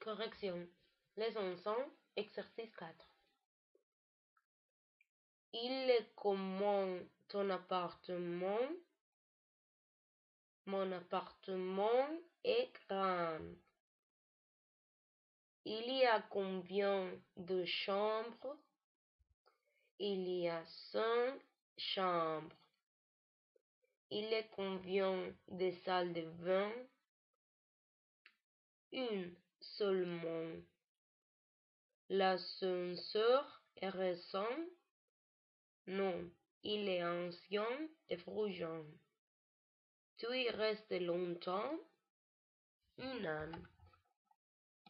Correction. Leçon 100, exercice 4. Il est comment ton appartement? Mon appartement est grand. Il y a combien de chambres? Il y a 5 chambres. Il y a combien de salles de bain? Une seulement. L'ascenseur est récent? Non, il est ancien et rougeant. Tu y restes longtemps? 1 an.